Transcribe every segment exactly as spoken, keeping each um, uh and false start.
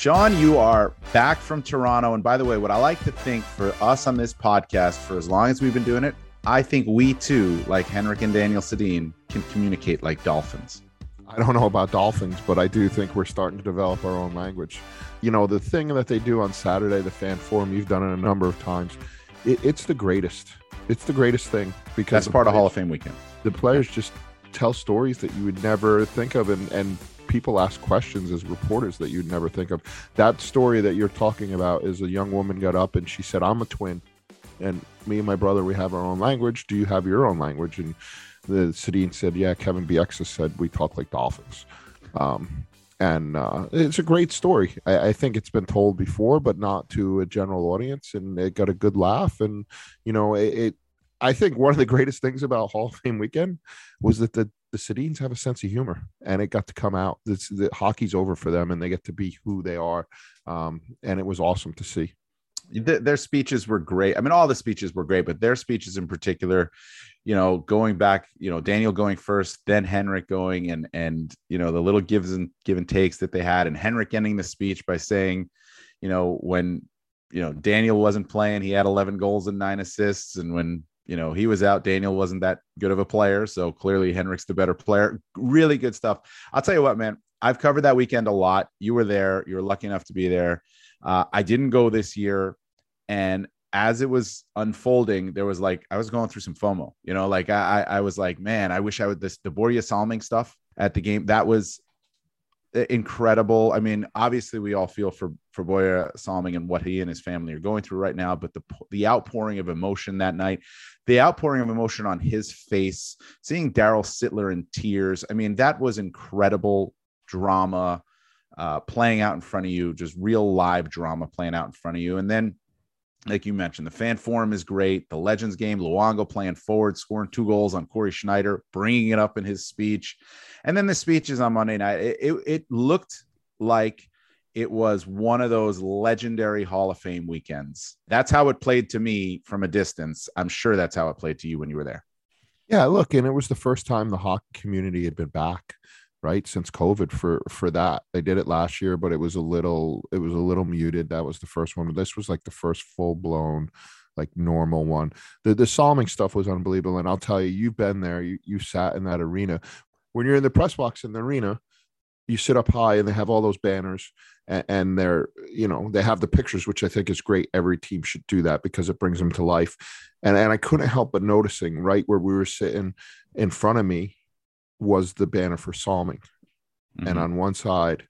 Sean, you are back from Toronto. And by the way, what I like to think for us on this podcast, for as long as we've been doing it, I think we too, like Henrik and Daniel Sedin, can communicate like dolphins. I don't know about dolphins, but I do think we're starting to develop our own language. You know, the thing that they do on Saturday, the fan forum, you've done it a number of times. It, it's the greatest. It's the greatest thing because that's part players, of Hall of Fame weekend. The players just tell stories that you would never think of, and, and people ask questions as reporters that you'd never think of. That story that you're talking about is a young woman got up and she said, "I'm a twin, and me and my brother, we have our own language. Do you have your own language?" And the Sedin said, "Yeah." Kevin Bieksa said, "We talk like dolphins." Um, and uh, it's a great story. I, I think it's been told before, but not to a general audience, and it got a good laugh. And you know, it, it I think one of the greatest things about Hall of Fame weekend was that the the Sedins have a sense of humor, and it got to come out. This, the hockey's over for them, and they get to be who they are. Um, and it was awesome to see. Their speeches were great. I mean, all the speeches were great, but their speeches in particular, you know, going back, you know, Daniel going first, then Henrik going, and, and, you know, the little gives and give and takes that they had, and Henrik ending the speech by saying, you know, when, you know, Daniel wasn't playing, he had eleven goals and nine assists. And when, you know, he was out, Daniel wasn't that good of a player. So clearly Henrik's the better player. Really good stuff. I'll tell you what, man, I've covered that weekend a lot. You were there. You were lucky enough to be there. Uh, I didn't go this year. And as it was unfolding, there was like, I was going through some FOMO, you know, like I, I was like, man, I wish I would this, the Borje Salming stuff at the game. That was incredible. I mean, obviously we all feel for, for Borje Salming and what he and his family are going through right now, but the, the outpouring of emotion that night, the outpouring of emotion on his face, seeing Daryl Sittler in tears. I mean, that was incredible drama uh, playing out in front of you, just real live drama playing out in front of you. And then, like you mentioned, the fan forum is great. The Legends game, Luongo playing forward, scoring two goals on Corey Schneider, bringing it up in his speech. And then the speeches on Monday night, it, it, it looked like it was one of those legendary Hall of Fame weekends. That's how it played to me from a distance. I'm sure that's how it played to you when you were there. Yeah, look, and it was the first time the hockey community had been back, right, since COVID for for that. They did it last year, but it was a little it was a little muted. That was the first one. This was like the first full blown, like normal one. The the Salming stuff was unbelievable, and I'll tell you, you've been there. You you sat in that arena. When you're in the press box in the arena, you sit up high, and they have all those banners, and, and they're you know they have the pictures, which I think is great. Every team should do that because it brings them to life. And and I couldn't help but noticing right where we were sitting in front of me was the banner for Salming. Mm-hmm. And on one side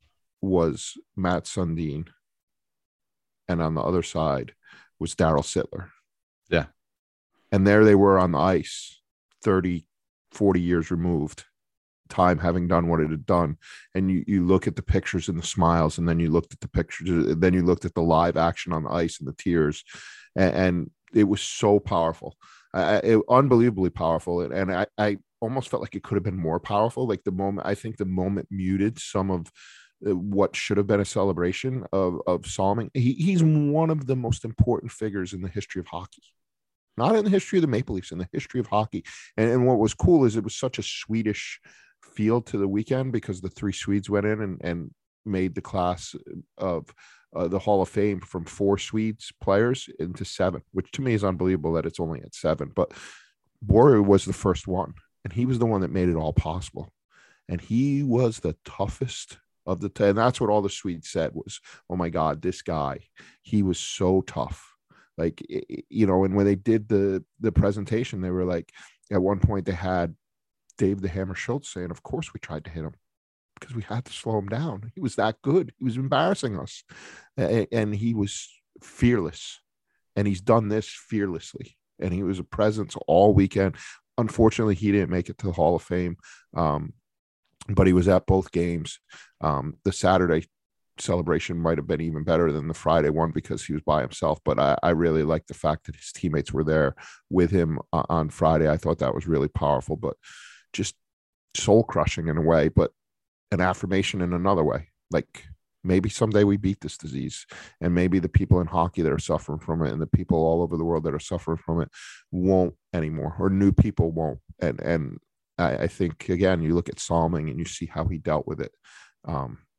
was Matt Sundin, and on the other side was Daryl Sittler. Yeah. And there they were on the ice, thirty, forty years removed, time having done what it had done. And you, you look at the pictures and the smiles, and then you looked at the pictures, then you looked at the live action on the ice and the tears, and, and it was so powerful. Uh, it, unbelievably powerful. And, and I, I almost felt like it could have been more powerful. Like the moment, I think the moment muted some of what should have been a celebration of, of Salming. He, he's one of the most important figures in the history of hockey, not in the history of the Maple Leafs, in the history of hockey. And, and what was cool is it was such a Swedish feel to the weekend because the three Swedes went in and, and made the class of Uh, the Hall of Fame from four Swedes players into seven, which to me is unbelievable that it's only at seven. But Borje was the first one, and he was the one that made it all possible. And he was the toughest of the, t- and that's what all the Swedes said was, "Oh my God, this guy, he was so tough." Like, you know, and when they did the the presentation, they were like, at one point they had Dave the Hammer Schultz saying, "Of course we tried to hit him, because we had to slow him down. He was that good. He was embarrassing us." And he was fearless. And he's done this fearlessly. And he was a presence all weekend. Unfortunately, he didn't make it to the Hall of Fame. Um, but he was at both games. Um, the Saturday celebration might have been even better than the Friday one because he was by himself. But I, I really liked the fact that his teammates were there with him uh, on Friday. I thought that was really powerful, but just soul crushing in a way. But an affirmation in another way. Like, maybe someday we beat this disease, and maybe the people in hockey that are suffering from it and the people all over the world that are suffering from it won't anymore, or new people won't. And, and I, I think, again, you look at Salming and you see how he dealt with it. Um,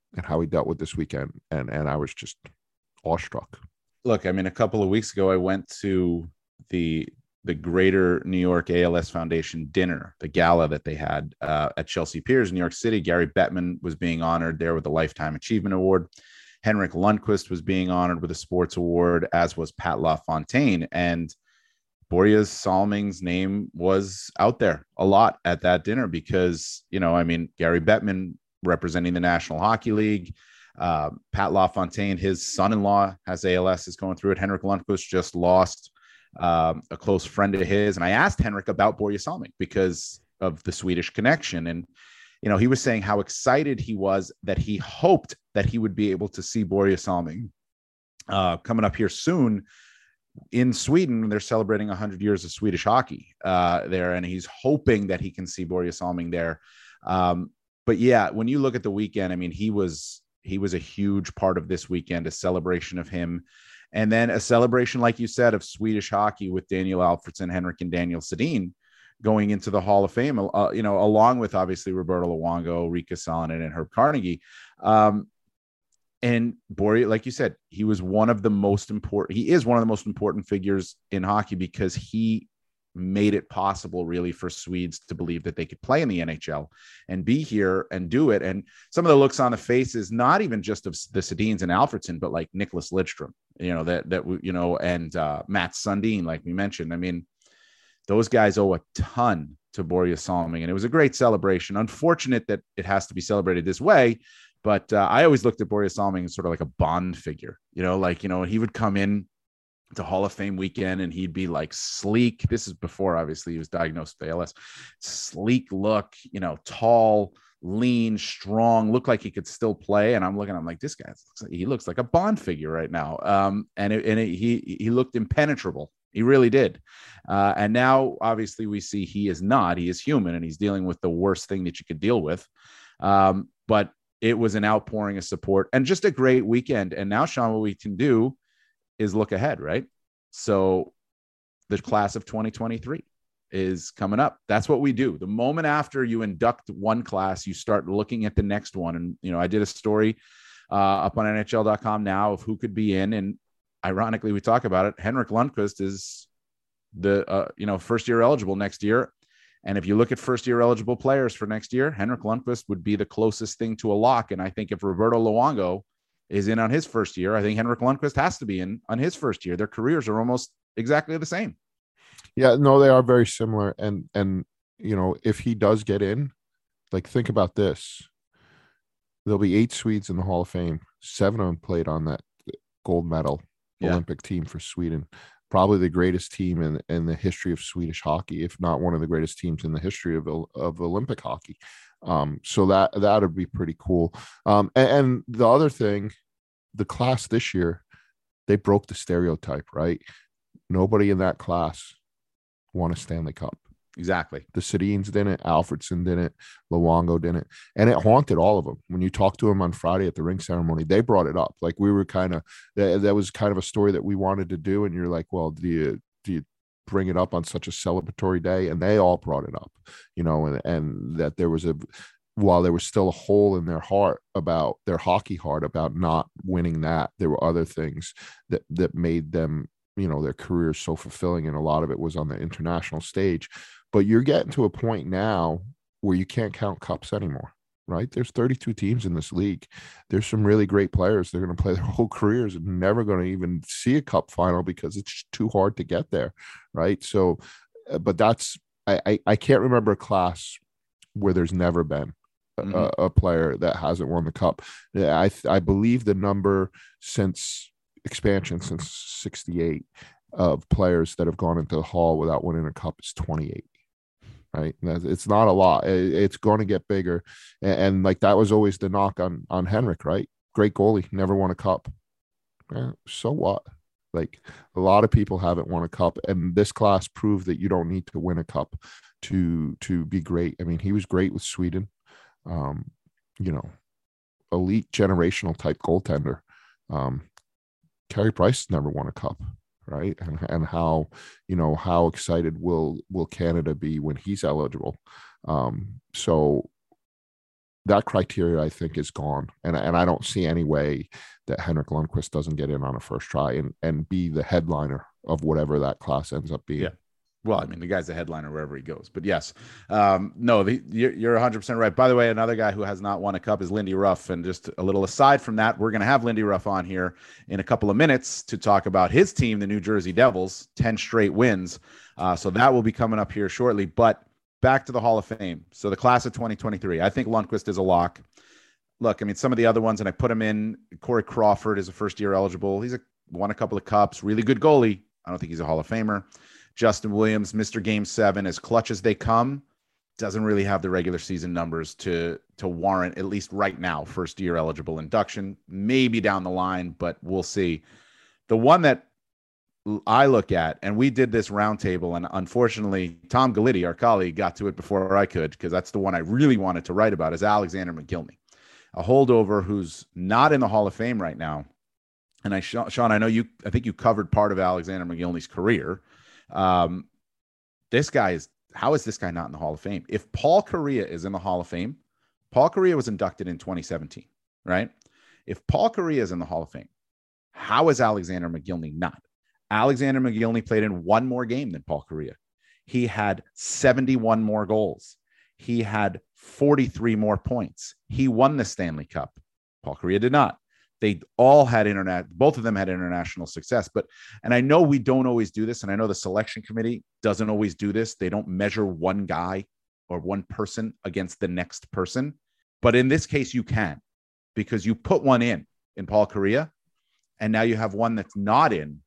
and how he dealt with this weekend. And, and I was just awestruck. Look, I mean, a couple of weeks ago, I went to the the Greater New York A L S Foundation dinner, the gala that they had uh, at Chelsea Piers, New York City. Gary Bettman was being honored there with the Lifetime Achievement Award. Henrik Lundqvist was being honored with a sports award, as was Pat LaFontaine. And Borje Salming's name was out there a lot at that dinner because, you know, I mean, Gary Bettman representing the National Hockey League, uh, Pat LaFontaine, his son-in-law has A L S, is going through it. Henrik Lundqvist just lost um, a close friend of his. And I asked Henrik about Borje Salming because of the Swedish connection. And, you know, he was saying how excited he was that he hoped that he would be able to see Borje Salming uh, coming up here soon. In Sweden, they're celebrating one hundred years of Swedish hockey uh, there, and he's hoping that he can see Borje Salming there. Um, but yeah, when you look at the weekend, I mean, he was he was a huge part of this weekend, a celebration of him. And then a celebration, like you said, of Swedish hockey with Daniel Alfredsson, Henrik, and Daniel Sedin going into the Hall of Fame, uh, you know, along with obviously Roberto Luongo, Riikka Salonen, and Herb Carnegie. Um, and Borje, like you said, he was one of the most important, he is one of the most important figures in hockey because he made it possible really for Swedes to believe that they could play in the N H L and be here and do it. And some of the looks on the faces, not even just of the Sedins and Alfredsson, but like Nicholas Lidstrom, you know, that, that, you know, and uh, Matt Sundin, like we mentioned. I mean, those guys owe a ton to Borje Salming, and it was a great celebration. Unfortunate that it has to be celebrated this way, but uh, I always looked at Borje Salming as sort of like a Bond figure, you know, like, you know, he would come in to Hall of Fame weekend and he'd be like sleek. This is before, obviously, he was diagnosed with A L S. Sleek look, you know, tall, lean, strong, looked like he could still play. And I'm looking, I'm like, this guy, looks like, he looks like a Bond figure right now. Um, and it, and it, he he looked impenetrable. He really did. Uh, and now, obviously, we see he is not. He is human, and he's dealing with the worst thing that you could deal with. Um, but it was an outpouring of support and just a great weekend. And now, Sean, what we can do is look ahead, right? So the class of twenty twenty-three is coming up. That's what we do. The moment after you induct one class, you start looking at the next one. And, you know, I did a story uh, up on N H L dot com now of who could be in. And ironically, we talk about it. Henrik Lundqvist is the, uh, you know, first year eligible next year. And if you look at first year eligible players for next year, Henrik Lundqvist would be the closest thing to a lock. And I think if Roberto Luongo is in on his first year, I think Henrik Lundqvist has to be in on his first year. Their careers are almost exactly the same. Yeah, no, they are very similar. And, and, you know, if he does get in, like, think about this. There'll be eight Swedes in the Hall of Fame. Seven of them played on that gold medal yeah. Olympic team for Sweden. Probably the greatest team in, in the history of Swedish hockey, if not one of the greatest teams in the history of, of Olympic hockey. Um, so that, that would be pretty cool. Um, and, and the other thing, the class this year, they broke the stereotype, right? Nobody in that class won a Stanley Cup. Exactly. The Sedins didn't, Alfredsson didn't, Luongo didn't. And it haunted all of them. When you talked to them on Friday at the ring ceremony, they brought it up. Like, we were kind of, that, that was kind of a story that we wanted to do. And you're like, well, do you, do you bring it up on such a celebratory day? And they all brought it up, you know, and, and that there was a, while there was still a hole in their heart about their hockey heart about not winning that, there were other things that, that made them, you know, their careers so fulfilling. And a lot of it was on the international stage. But you're getting to a point now where you can't count cups anymore, right? There's thirty-two teams in this league. There's some really great players. They're going to play their whole careers and never going to even see a cup final because it's too hard to get there, right? So, but that's, I, I, I can't remember a class where there's never been mm-hmm. a, a player that hasn't won the cup. I, I believe the number since expansion, since sixty-eight, of players that have gone into the Hall without winning a cup is twenty-eight. Right. It's not a lot. It's going to get bigger. And, and like, that was always the knock on, on Henrik, right? Great goalie, never won a cup. Eh, so what? Like, a lot of people haven't won a cup, and this class proved that you don't need to win a cup to, to be great. I mean, he was great with Sweden, um, you know, elite generational type goaltender. Um, Carey Price never won a cup. Right. And, and how, you know, how excited will, will Canada be when he's eligible? Um, so that criteria, I think, is gone. And, and I don't see any way that Henrik Lundqvist doesn't get in on a first try and, and be the headliner of whatever that class ends up being. Yeah. Well, I mean, the guy's a headliner wherever he goes. But yes, um, no, the, you're, you're one hundred percent right. By the way, another guy who has not won a cup is Lindy Ruff. And just a little aside from that, we're going to have Lindy Ruff on here in a couple of minutes to talk about his team, the New Jersey Devils, ten straight wins. Uh, so that will be coming up here shortly. But back to the Hall of Fame. So the class of twenty twenty-three, I think Lundqvist is a lock. Look, I mean, some of the other ones, and I put him in. Corey Crawford is a first-year eligible. He's a, won a couple of cups, really good goalie. I don't think he's a Hall of Famer. Justin Williams, Mister Game seven, as clutch as they come, doesn't really have the regular season numbers to, to warrant, at least right now, first-year eligible induction. Maybe down the line, but we'll see. The one that I look at, and we did this roundtable, and unfortunately, Tom Galiti, our colleague, got to it before I could, because that's the one I really wanted to write about, is Alexander McGillney, a holdover who's not in the Hall of Fame right now. And I, Sean, I know you, I think you covered part of Alexander McGillney's career. Um, this guy is, how is this guy not in the Hall of Fame? If Paul Kariya is in the Hall of Fame, Paul Kariya was inducted in twenty seventeen, right? If Paul Kariya is in the Hall of Fame, how is Alexander McGillney not? Alexander McGillney played in one more game than Paul Kariya. He had seventy-one more goals. He had forty-three more points. He won the Stanley Cup. Paul Kariya did not. They all had internet. Both of them had international success. But, and I know we don't always do this, and I know the selection committee doesn't always do this. They don't measure one guy or one person against the next person. But in this case, you can, because you put one in, in Paul Kariya, and now you have one that's not in,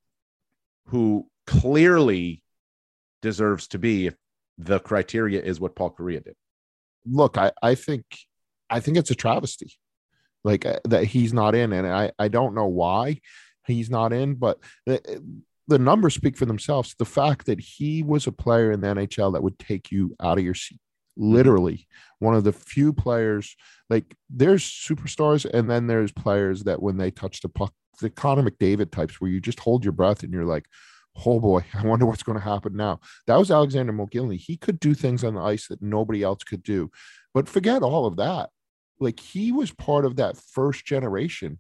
who clearly deserves to be if the criteria is what Paul Kariya did. Look, I, I think, I think it's a travesty. Like uh, that he's not in, and I, I don't know why he's not in, but the, the numbers speak for themselves. The fact that he was a player in the N H L that would take you out of your seat, literally one of the few players. Like there's superstars, and then there's players that when they touch the puck, the Connor McDavid types, where you just hold your breath and you're like, oh boy, I wonder what's going to happen now. That was Alexander McGillney. He could do things on the ice that nobody else could do, but forget all of that. Like he was part of that first generation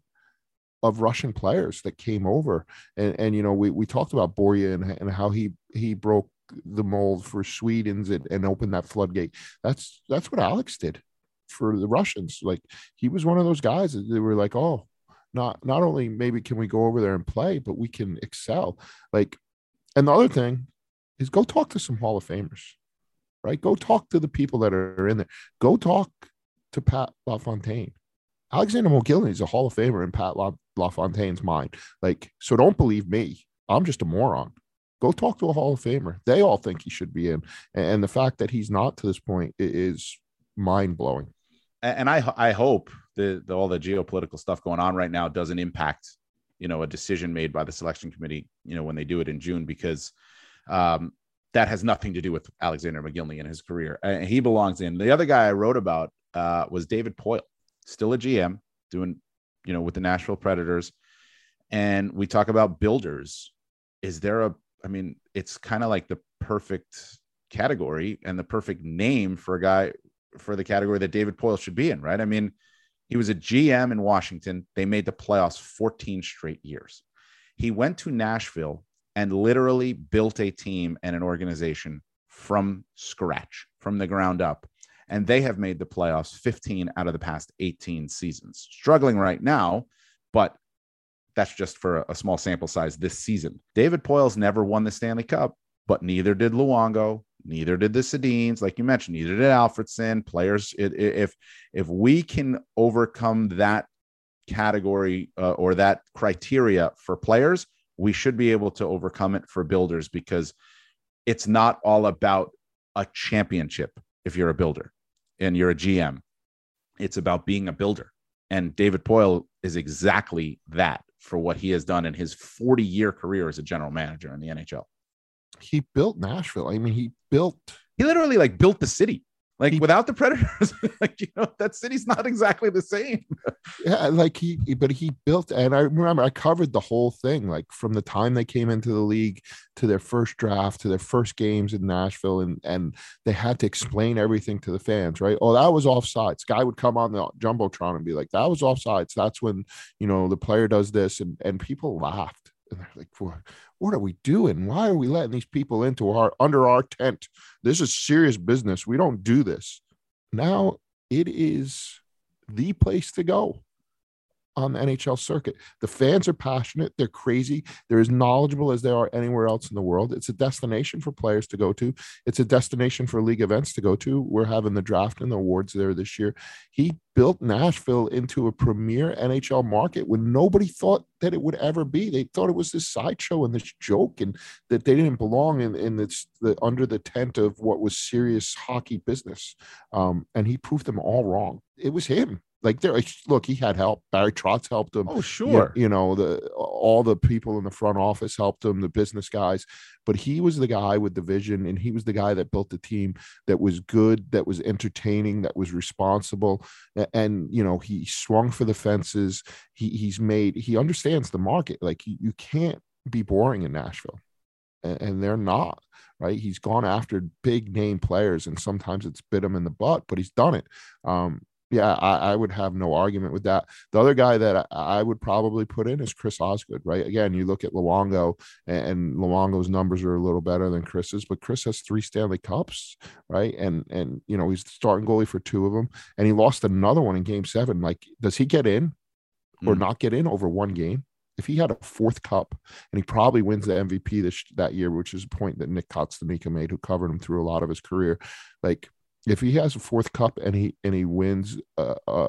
of Russian players that came over. And, and you know, we, we talked about Borja and, and how he, he broke the mold for Sweden's and, and opened that floodgate. That's, that's what Alex did for the Russians. Like he was one of those guys that they were like, oh, not, not only maybe can we go over there and play, but we can excel. Like, and the other thing is go talk to some Hall of Famers, right? Go talk to the people that are in there. Go talk to Pat LaFontaine. Alexander McGillney is a Hall of Famer in Pat La- LaFontaine's mind. Like, so don't believe me. I'm just a moron. Go talk to a Hall of Famer. They all think he should be in. And the fact that he's not to this point is mind blowing. And I, I hope that all the geopolitical stuff going on right now doesn't impact, you know, a decision made by the selection committee, you know, when they do it in June, because um, that has nothing to do with Alexander McGillney and his career. And he belongs in. The other guy I wrote about uh, was David Poile, still a G M doing, you know, with the Nashville Predators. And we talk about builders. Is there a, I mean, it's kind of like the perfect category and the perfect name for a guy for the category that David Poile should be in, right? I mean, he was a G M in Washington. They made the playoffs fourteen straight years. He went to Nashville and literally built a team and an organization from scratch, from the ground up. And they have made the playoffs fifteen out of the past eighteen seasons. Struggling right now, but that's just for a small sample size this season. David Poile's never won the Stanley Cup, but neither did Luongo, neither did the Sedins, like you mentioned, neither did Alfredsson. Players, it, it, if if we can overcome that category uh, or that criteria for players, we should be able to overcome it for builders, because it's not all about a championship if you're a builder and you're a G M. It's about being a builder. And David Poile is exactly that for what he has done in his forty-year career as a general manager in the N H L. He built Nashville. I mean, he built... He literally like built the city. Like He- without the Predators, like, you know, that city's not exactly the same. Yeah, like he, but he built, and I remember I covered the whole thing, like from the time they came into the league to their first draft to their first games in Nashville, and and they had to explain everything to the fans, right? Oh, that was offsides. Guy would come on the jumbotron and be like, "That was offsides. That's when, you know, the player does this," and and people laughed, and they're like, "What? What are we doing? Why are we letting these people into our under our tent? This is serious business. We don't do this." Now it is the place to go on the N H L circuit. The fans are passionate. They're crazy. They're as knowledgeable as they are anywhere else in the world. It's a destination for players to go to. It's a destination for league events to go to. We're having the draft and the awards there this year. He built Nashville into a premier N H L market when nobody thought that it would ever be. They thought it was this sideshow and this joke, and that they didn't belong in, in this, the, under the tent of what was serious hockey business. Um, and he proved them all wrong. It was him. Like there, look, he had help. Barry Trotz helped him. Oh, sure. You, you know, the all the people in the front office helped him, the business guys. But he was the guy with the vision, and he was the guy that built the team that was good, that was entertaining, that was responsible. And, you know, he swung for the fences. He he's made, he understands the market. Like you, you can't be boring in Nashville, and, and they're not. Right. He's gone after big name players, and sometimes it's bit him in the butt, but he's done it. Um, Yeah, I, I would have no argument with that. The other guy that I, I would probably put in is Chris Osgood, right? Again, you look at Luongo, and, and Luongo's numbers are a little better than Chris's, but Chris has three Stanley Cups, right? And, and you know, he's the starting goalie for two of them, and he lost another one in game seven. Like, does he get in or mm. not get in over one game? If he had a fourth cup, and he probably wins the M V P this that year, which is a point that Nick Kotstamika made, who covered him through a lot of his career, like, if he has a fourth cup and he and he wins a, a,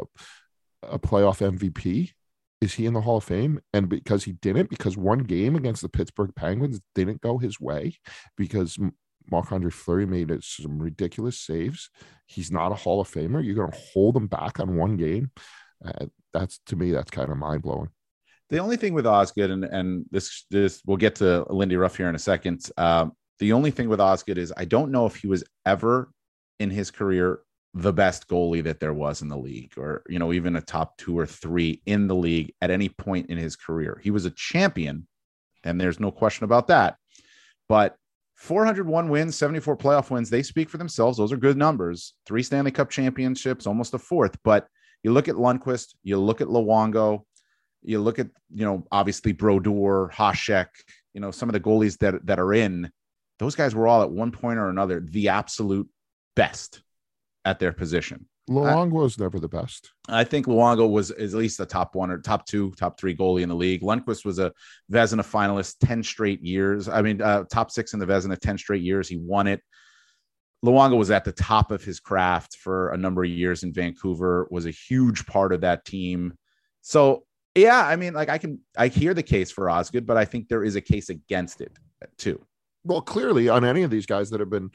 a playoff M V P, is he in the Hall of Fame? And because he didn't, because one game against the Pittsburgh Penguins didn't go his way, because Marc-Andre Fleury made some ridiculous saves, he's not a Hall of Famer. You're going to hold him back on one game? Uh, that's, to me, that's kind of mind-blowing. The only thing with Osgood, and, and this, this we'll get to Lindy Ruff here in a second. Um, the only thing with Osgood is I don't know if he was ever in his career the best goalie that there was in the league, or, you know, even a top two or three in the league at any point in his career. He was a champion, and there's no question about that. But four hundred one wins, seventy-four playoff wins, they speak for themselves. Those are good numbers. Three Stanley Cup championships, almost a fourth. But you look at Lundqvist, you look at Luongo, you look at, you know, obviously Brodeur, Hasek, you know, some of the goalies that, that are in, those guys were all at one point or another the absolute best at their position. Luongo was never the best. I think Luongo was at least a top one or top two, top three goalie in the league. Lundqvist was a Vezina finalist ten straight years. I mean, uh, top six in the Vezina ten straight years. He won it. Luongo was at the top of his craft for a number of years in Vancouver, was a huge part of that team. So, yeah, I mean, like I can, I hear the case for Osgood, but I think there is a case against it too. Well, clearly on any of these guys that have been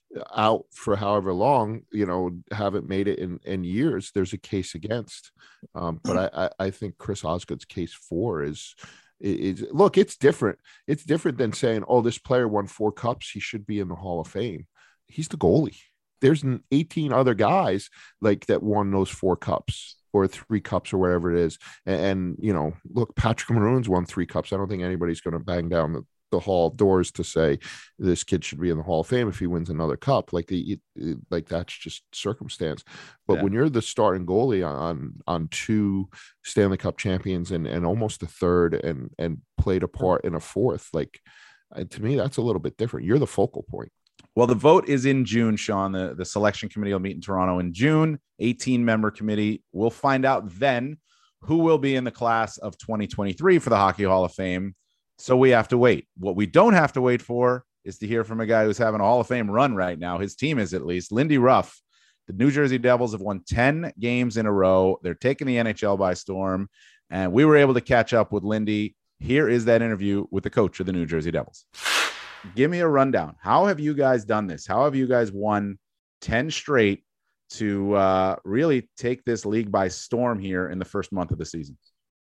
out for however long, you know, haven't made it in, in years, there's a case against. Um, but I, I, I think Chris Osgood's case for is, is, look, it's different. It's different than saying, oh, this player won four cups, he should be in the Hall of Fame. He's the goalie. There's an eighteen other guys like that won those four cups or three cups or whatever it is. And, and you know, look, Patrick Maroon's won three cups. I don't think anybody's going to bang down the the hall doors to say this kid should be in the Hall of Fame if he wins another cup. Like the like that's just circumstance. But yeah, when you're the starting goalie on on two Stanley Cup champions and and almost a third and and played a part in a fourth, like to me that's a little bit different. You're the focal point. Well, the vote is in June, Sean. The, the selection committee will meet in Toronto in June. eighteen member committee. We'll find out then who will be in the class of twenty twenty-three for the Hockey Hall of Fame. So we have to wait. What we don't have to wait for is to hear from a guy who's having a Hall of Fame run right now. His team is, at least. Lindy Ruff. The New Jersey Devils have won ten games in a row. They're taking the N H L by storm. And we were able to catch up with Lindy. Here is that interview with the coach of the New Jersey Devils. Give me a rundown. How have you guys done this? How have you guys won ten straight to uh, really take this league by storm here in the first month of the season?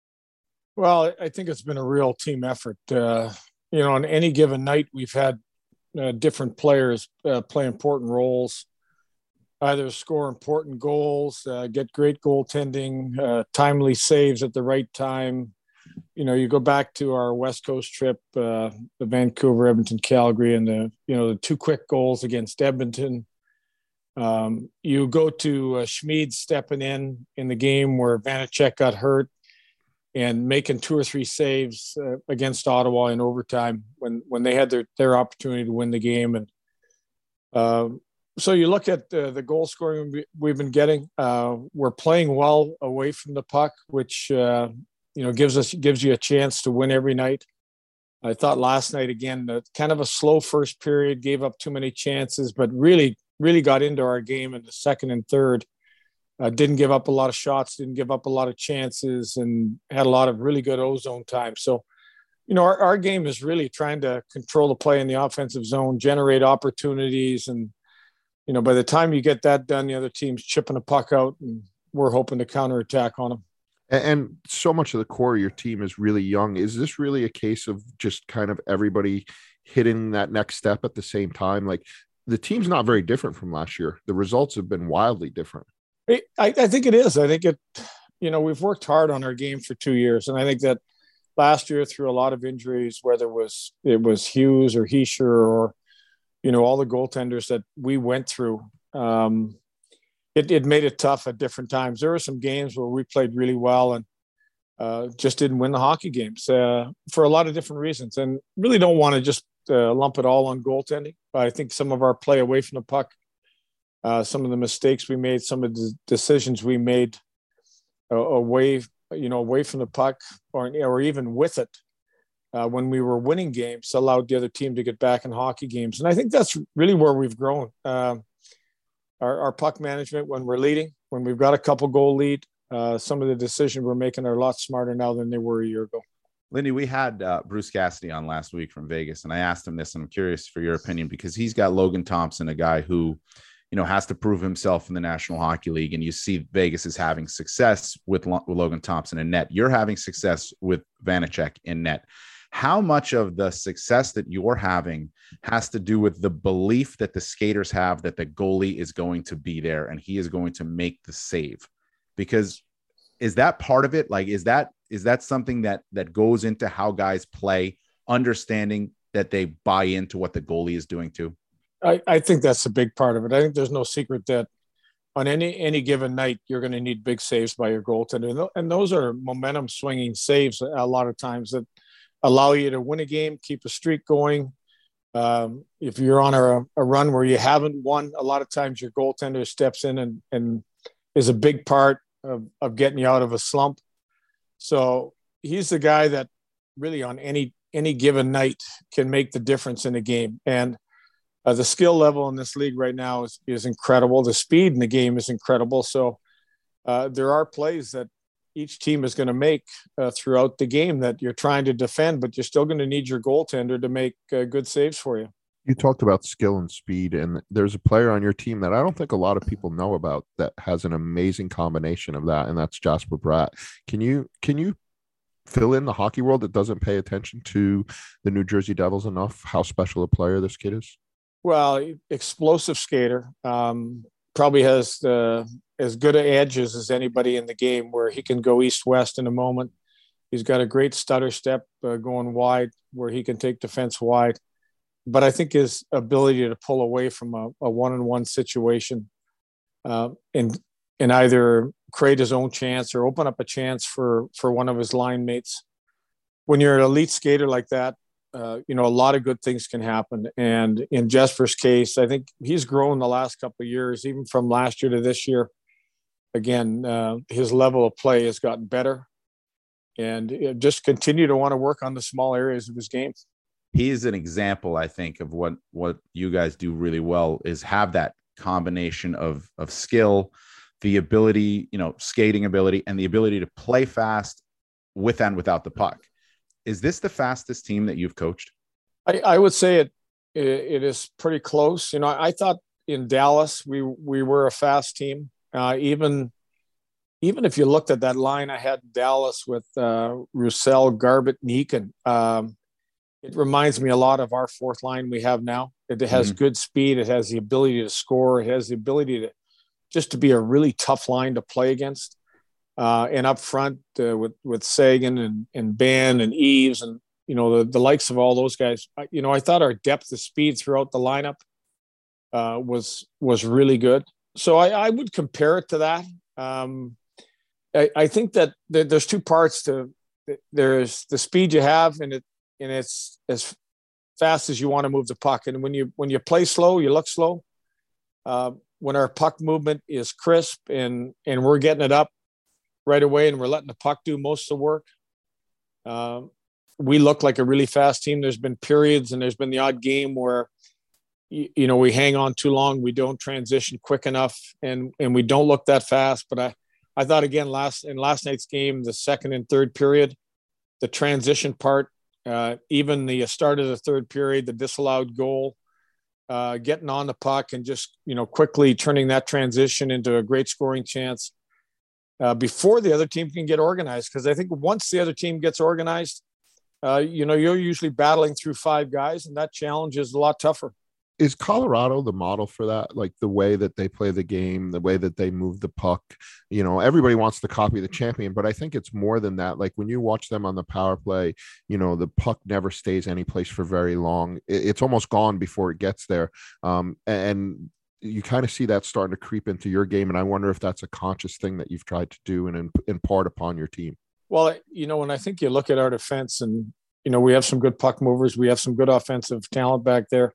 Well, I think it's been a real team effort. Uh, you know, on any given night, we've had uh, different players uh, play important roles. either score important goals, uh, get great goaltending, uh, timely saves at the right time. You know, you go back to our West Coast trip, uh, the Vancouver, Edmonton, Calgary, and the, you know, the two quick goals against Edmonton. Um, you go to uh, Schmid stepping in in the game where Vanacek got hurt and making two or three saves uh, against Ottawa in overtime when, when they had their, their opportunity to win the game. And uh, so you look at uh, the goal scoring we, we've been getting. Uh, we're playing well away from the puck, which, uh, you know, gives us gives you a chance to win every night. I thought last night, again, uh, kind of a slow first period, gave up too many chances, but really, really got into our game in the second and third. Uh, didn't give up a lot of shots, didn't give up a lot of chances, and had a lot of really good ozone time. So, you know, our, our game is really trying to control the play in the offensive zone, generate opportunities. And, you know, by the time you get that done, the other team's chipping a puck out, and we're hoping to counterattack on them. And, and so much of the core of your team is really young. Is this really a case of just kind of everybody hitting that next step at the same time? Like, the team's not very different from last year. The results have been wildly different. I, I think it is. I think it, you know, we've worked hard on our game for two years. And I think that last year, through a lot of injuries, whether it was, it was Hughes or Hischier or, you know, all the goaltenders that we went through, um, it, it made it tough at different times. There were some games where we played really well and uh, just didn't win the hockey games uh, for a lot of different reasons. And really don't want to just uh, lump it all on goaltending. But I think some of our play away from the puck, uh, some of the mistakes we made, some of the decisions we made uh, away, you know, away from the puck or, or even with it uh, when we were winning games allowed the other team to get back in hockey games. And I think that's really where we've grown. Uh, our, our puck management when we're leading, when we've got a couple goal lead, uh, some of the decisions we're making are a lot smarter now than they were a year ago. Lindy, we had uh, Bruce Cassidy on last week from Vegas, and I asked him this, and I'm curious for your opinion, because he's got Logan Thompson, a guy who, you know, has to prove himself in the National Hockey League, and you see Vegas is having success with, Lo- with Logan Thompson in net. You're having success with Vanacek in net. How much of the success that you're having has to do with the belief that the skaters have that the goalie is going to be there and he is going to make the save? Because is that part of it? Like, is that is that something that that goes into how guys play, understanding that they buy into what the goalie is doing too? I, I think that's a big part of it. I think there's no secret that on any any given night, you're going to need big saves by your goaltender. And those are momentum swinging saves a lot of times that allow you to win a game, keep a streak going. Um, if you're on a, a run where you haven't won, a lot of times your goaltender steps in and, and is a big part of, of getting you out of a slump. So he's the guy that really on any any given night can make the difference in a game. And uh, the skill level in this league right now is, is incredible. The speed in the game is incredible. So uh, there are plays that each team is going to make uh, throughout the game that you're trying to defend, but you're still going to need your goaltender to make uh, good saves for you. You talked about skill and speed, and there's a player on your team that I don't think a lot of people know about that has an amazing combination of that, and that's Jasper Bratt. Can you can you fill in the hockey world that doesn't pay attention to the New Jersey Devils enough how special a player this kid is? Well, explosive skater, um, probably has the, as good a edges as anybody in the game, where he can go east-west in a moment. He's got a great stutter step uh, going wide where he can take defense wide. But I think his ability to pull away from a, a one-on-one situation uh, and and either create his own chance or open up a chance for for one of his line mates. When you're an elite skater like that, uh, you know, a lot of good things can happen. And in Jesper's case, I think he's grown the last couple of years, even from last year to this year. Again, uh, his level of play has gotten better, and just continue to want to work on the small areas of his game. He's an example, I think, of what what you guys do really well is have that combination of of skill, the ability, you know, skating ability, and the ability to play fast with and without the puck. Is this the fastest team that you've coached? I, I would say it, it it is pretty close. You know, I thought in Dallas we we were a fast team. Uh, even even if you looked at that line I had in Dallas with uh, Roussel, Garbett, and Eakin, um, it reminds me a lot of our fourth line we have now. It has mm-hmm. good speed. It has the ability to score. It has the ability to, just to be a really tough line to play against. Uh, and up front uh, with with Sagan and and Ben and Eves and you know the the likes of all those guys. You know, I thought our depth of speed throughout the lineup uh, was was really good. So I, I would compare it to that. Um, I, I think that there's two parts to there's the speed you have and it and it's as fast as you want to move the puck. And when you when you play slow, you look slow. Uh, when our puck movement is crisp and and we're getting it up right away and we're letting the puck do most of the work, uh, we look like a really fast team. There's been periods and there's been the odd game where you, you know we hang on too long, we don't transition quick enough, and and we don't look that fast. But I I thought again last in last night's game, the second and third period, the transition part, uh, even the start of the third period, the disallowed goal, uh, getting on the puck and just, you know, quickly turning that transition into a great scoring chance uh, before the other team can get organized. Because I think once the other team gets organized, uh, you know, you're usually battling through five guys, and that challenge is a lot tougher. Is Colorado the model for that? Like the way that they play the game, the way that they move the puck, you know, everybody wants to copy the champion, but I think it's more than that. Like when you watch them on the power play, you know, the puck never stays any place for very long. It's almost gone before it gets there. Um, and you kind of see that starting to creep into your game. And I wonder if that's a conscious thing that you've tried to do and impart upon your team. Well, you know, when I think you look at our defense and, you know, we have some good puck movers, we have some good offensive talent back there.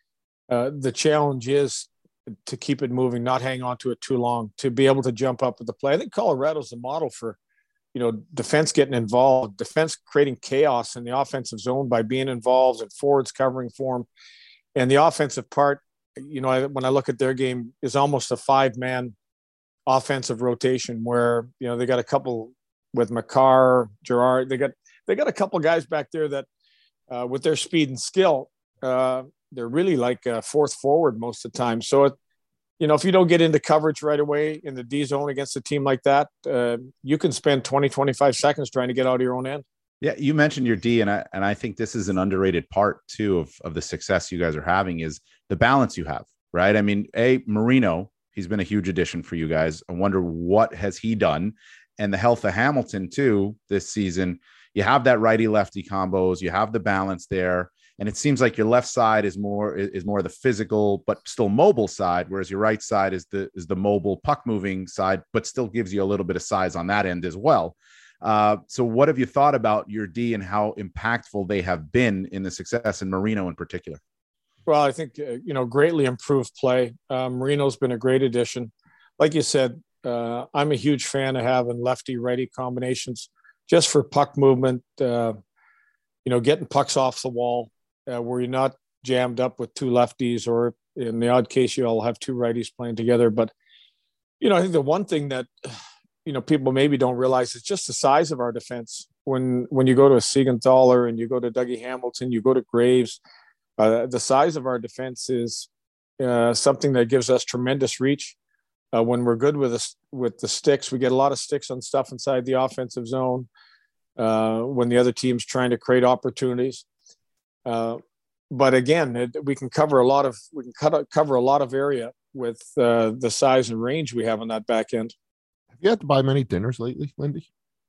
Uh, the challenge is to keep it moving, not hang on to it too long, to be able to jump up with the play. I think Colorado's the model for, you know, defense getting involved, defense creating chaos in the offensive zone by being involved and forwards covering for them. And the offensive part, you know, I, when I look at their game, is almost a five-man offensive rotation where, you know, they got a couple with Makar, Gerard. They got they got a couple guys back there that uh, with their speed and skill, uh, they're really like a fourth forward most of the time. So, it, you know, if you don't get into coverage right away in the D zone against a team like that, uh, you can spend twenty, twenty-five seconds trying to get out of your own end. Yeah, you mentioned your D, and I and I think this is an underrated part too of, of the success you guys are having is the balance you have, right? I mean, A, Marino, he's been a huge addition for you guys. I wonder what has he done, and the health of Hamilton too this season. You have that righty-lefty combos, you have the balance there. And it seems like your left side is more is more the physical, but still mobile side, whereas your right side is the is the mobile puck moving side, but still gives you a little bit of size on that end as well. Uh, so, what have you thought about your D and how impactful they have been in the success in Marino in particular? Well, I think uh, you know greatly improved play. Uh, Marino's been a great addition. Like you said, uh, I'm a huge fan of having lefty righty combinations just for puck movement. Uh, you know, getting pucks off the wall. Uh, where you're not jammed up with two lefties, or in the odd case, you'll have two righties playing together. But, you know, I think the one thing that, you know, people maybe don't realize is just the size of our defense. When when you go to a Siegenthaler and you go to Dougie Hamilton, you go to Graves, uh, the size of our defense is uh, something that gives us tremendous reach. Uh, when we're good with us with the sticks, we get a lot of sticks on stuff inside the offensive zone. Uh, when the other team's trying to create opportunities. Uh, but again, it, we can cover a lot of we can cut, cover a lot of area with uh, the size and range we have on that back end. Have you had to buy many dinners lately, Lindy?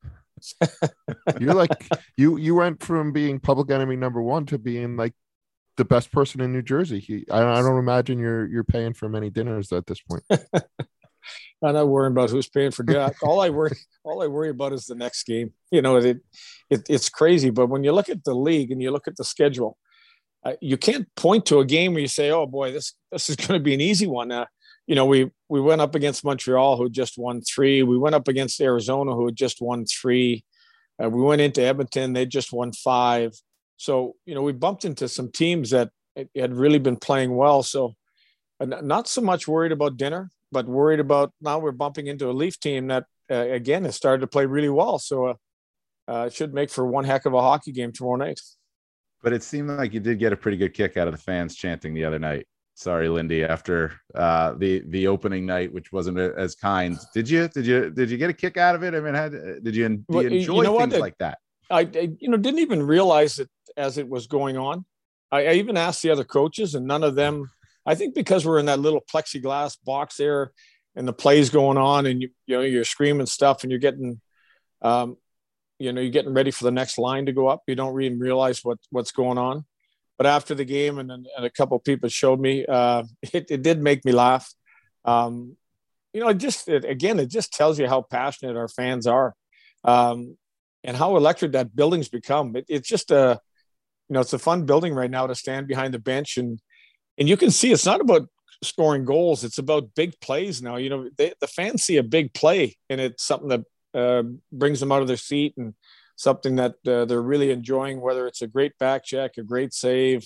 You're like you you went from being public enemy number one to being like the best person in New Jersey. I, I don't imagine you're you're paying for many dinners at this point. I'm not worrying about who's paying for dinner. All I worry, all I worry about is the next game. You know, it, it it's crazy. But when you look at the league and you look at the schedule, uh, you can't point to a game where you say, "Oh boy, this this is going to be an easy one." Uh, you know, we we went up against Montreal, who just won three. We went up against Arizona, who had just won three. Uh, we went into Edmonton; they just won five. So you know, we bumped into some teams that had really been playing well. So, uh, not so much worried about dinner. But worried about now we're bumping into a Leaf team that, uh, again, has started to play really well. So uh, uh, it should make for one heck of a hockey game tomorrow night. But it seemed like you did get a pretty good kick out of the fans chanting the other night. Sorry, Lindy, after uh, the the opening night, which wasn't as kind. Did you did you did you get a kick out of it? I mean, had, did you, do you enjoy you know things what? like that? I, I you know didn't even realize it as it was going on. I, I even asked the other coaches, and none of them. I think because we're in that little plexiglass box there, and the play's going on, and you you know you're screaming stuff, and you're getting, um, you know, you're getting ready for the next line to go up. You don't even realize what what's going on. But after the game, and, and a couple of people showed me, uh, it, it did make me laugh. Um, you know, it just it, again, it just tells you how passionate our fans are, um, and how electric that building's become. It, it's just a, you know, it's a fun building right now to stand behind the bench, and and you can see it's not about scoring goals; it's about big plays now. You know, they, the fans see a big play, and it's something that uh, brings them out of their seat, and something that uh, they're really enjoying. Whether it's a great back check, a great save.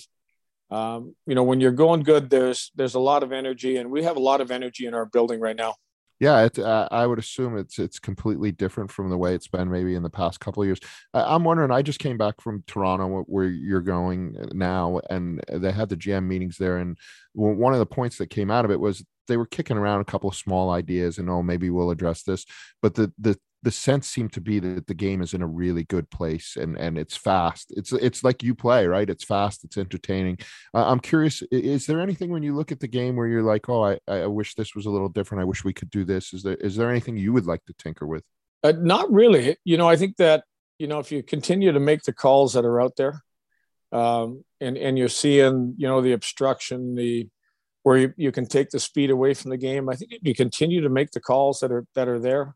Um, you know, when you're going good, there's there's a lot of energy, and we have a lot of energy in our building right now. Yeah, it, uh, I would assume it's it's completely different from the way it's been maybe in the past couple of years. I, I'm wondering. I just came back from Toronto, where you're going now, and they had the G M meetings there. And one of the points that came out of it was they were kicking around a couple of small ideas, and oh, maybe we'll address this. But the the the sense seemed to be that the game is in a really good place, and and it's fast. It's it's like you play, right? It's fast. It's entertaining. Uh, I'm curious. Is there anything when you look at the game where you're like, oh, I I wish this was a little different. I wish we could do this. Is there is there anything you would like to tinker with? Uh, not really. You know, I think that you know if you continue to make the calls that are out there, um, and and you're seeing you know the obstruction, the where you, you can take the speed away from the game. I think if you continue to make the calls that are that are there.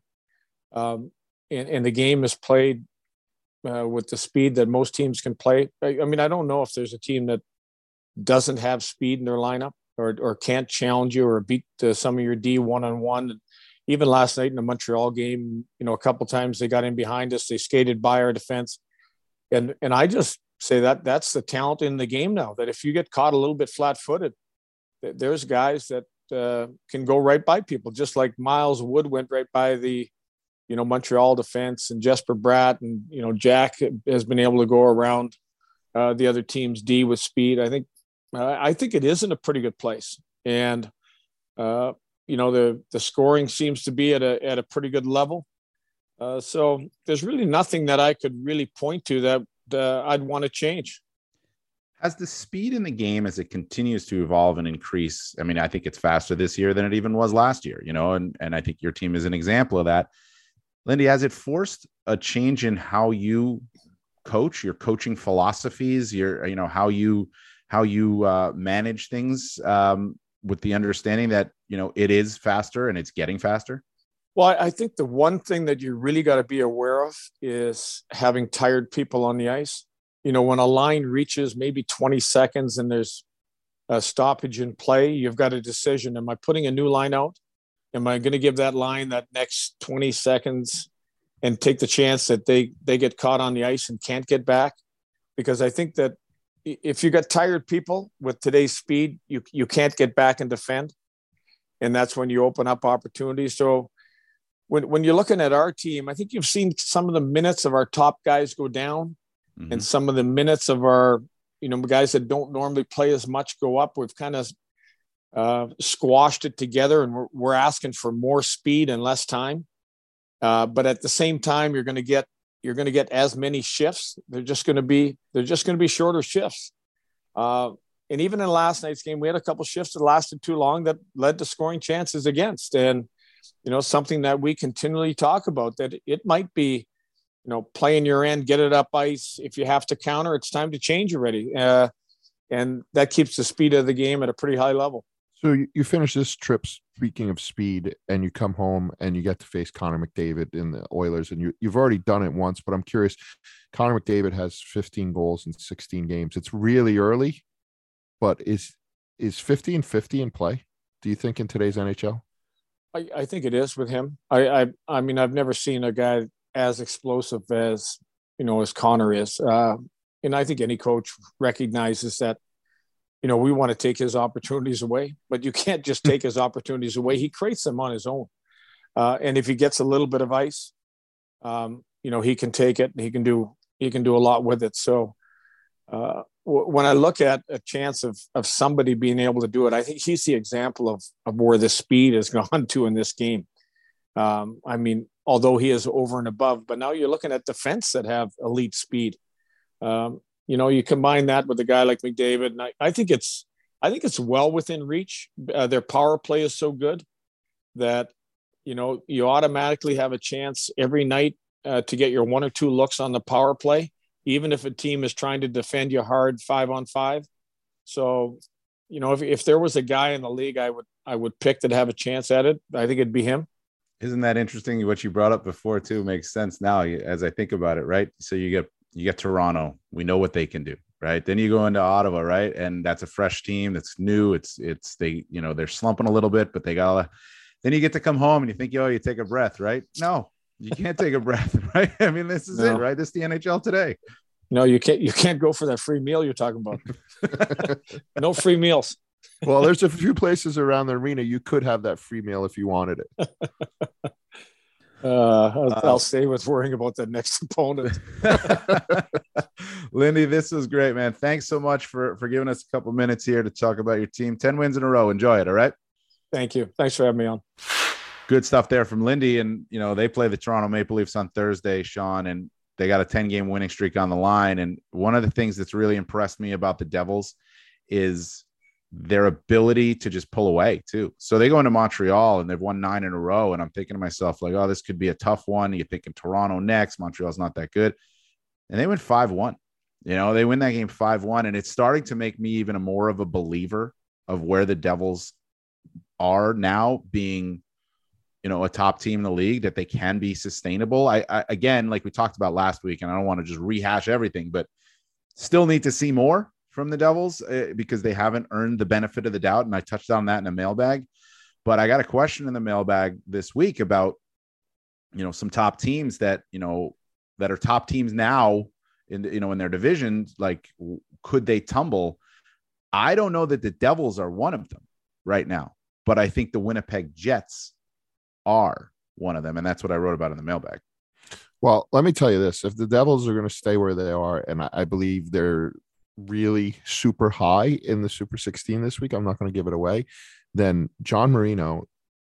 Um, and, and the game is played uh, with the speed that most teams can play. I, I mean, I don't know if there's a team that doesn't have speed in their lineup or or can't challenge you or beat uh, some of your D one-on-one. Even last night in the Montreal game, you know, a couple times they got in behind us. They skated by our defense. And, and I just say that that's the talent in the game now, that if you get caught a little bit flat-footed, there's guys that uh, can go right by people, just like Miles Wood went right by the you know, Montreal defense, and Jesper Bratt, and, you know, Jack has been able to go around uh, the other team's D with speed. I think, uh, I think it is in a pretty good place. And, uh, you know, the, the scoring seems to be at a, at a pretty good level. Uh, so there's really nothing that I could really point to that uh, I'd want to change. Has the speed in the game, as it continues to evolve and increase, I mean, I think it's faster this year than it even was last year, you know, and, and I think your team is an example of that. Lindy, has it forced a change in how you coach, your coaching philosophies, your, you know, how you, how you uh, manage things um, with the understanding that, you know, it is faster and it's getting faster? Well, I think the one thing that you really got to be aware of is having tired people on the ice. You know, when a line reaches maybe twenty seconds and there's a stoppage in play, you've got a decision. Am I putting a new line out? Am I going to give that line that next twenty seconds and take the chance that they, they get caught on the ice and can't get back? Because I think that if you got tired people with today's speed, you, you can't get back and defend. And that's when you open up opportunities. So when, when you're looking at our team, I think you've seen some of the minutes of our top guys go down, mm-hmm. and some of the minutes of our, you know, guys that don't normally play as much go up. We've kind of uh, squashed it together, and we're, we're asking for more speed and less time. Uh, but at the same time, you're going to get, you're going to get as many shifts. They're just going to be, they're just going to be shorter shifts. Uh, and even in last night's game, we had a couple shifts that lasted too long that led to scoring chances against. And, you know, something that we continually talk about, that it might be, you know, playing your end, get it up ice. If you have to counter, it's time to change already. Uh, and that keeps the speed of the game at a pretty high level. So you, you finish this trip, speaking of speed, and you come home and you get to face Connor McDavid in the Oilers, and you, you've already done it once, but I'm curious, Connor McDavid has fifteen goals in sixteen games. It's really early, but is is fifty and fifty in play, do you think, in today's N H L? I, I think it is with him. I, I I mean, I've never seen a guy as explosive as, you know, as Connor is. Uh, and I think any coach recognizes that, you know, we want to take his opportunities away, but you can't just take his opportunities away. He creates them on his own. Uh, and if he gets a little bit of ice, um, you know, he can take it and he can do, he can do a lot with it. So uh, w- when I look at a chance of, of somebody being able to do it, I think he's the example of, of where the speed has gone to in this game. Um, I mean, although he is over and above, but now you're looking at defense that have elite speed. Um, You know, you combine that with a guy like McDavid, and I, I think it's, I think it's well within reach. Uh, their power play is so good. that, you know, you automatically have a chance every night uh, to get your one or two looks on the power play, even if a team is trying to defend you hard five on five. So, you know, if, if there was a guy in the league I would I would pick that have a chance at it, I think it'd be him. Isn't that interesting? What you brought up before too makes sense now as I think about it, right? So you get you get Toronto. We know what they can do, right? Then you go into Ottawa, right? And that's a fresh team that's new. It's it's they, you know, they're slumping a little bit, but they got. Then you get to come home and you think, yo, you take a breath, right? No, you can't take a breath, right? I mean, this is no. it, right? This is the N H L today. No, you can't. You can't go for that free meal you're talking about. No free meals. Well, there's a few places around the arena you could have that free meal if you wanted it. Uh, I'll, uh, I'll stay with worrying about the next opponent. Lindy, this was great, man. Thanks so much for, for giving us a couple minutes here to talk about your team. ten wins in a row. Enjoy it. All right. Thank you. Thanks for having me on. Good stuff there from Lindy. And, you know, they play the Toronto Maple Leafs on Thursday, Sean, and they got a ten game winning streak on the line. And one of the things that's really impressed me about the Devils is their ability to just pull away too. So they go into Montreal and they've won nine in a row. And I'm thinking to myself, like, oh, this could be a tough one. You're thinking Toronto next. Montreal's not that good. And they went five one. You know, they win that game five one. And it's starting to make me even a more of a believer of where the Devils are now, being, you know, a top team in the league, that they can be sustainable. I, I again, like we talked about last week, and I don't want to just rehash everything, but still need to see more from the Devils uh, because they haven't earned the benefit of the doubt. And I touched on that in a mailbag, but I got a question in the mailbag this week about, you know, some top teams that, you know, that are top teams now in, you know, in their divisions. Like, could they tumble? I don't know that the Devils are one of them right now, but I think the Winnipeg Jets are one of them. And that's what I wrote about in the mailbag. Well, let me tell you this. If the Devils are going to stay where they are, and I, I believe they're really super high in the Super sixteen this week, I'm not going to give it away, then John Marino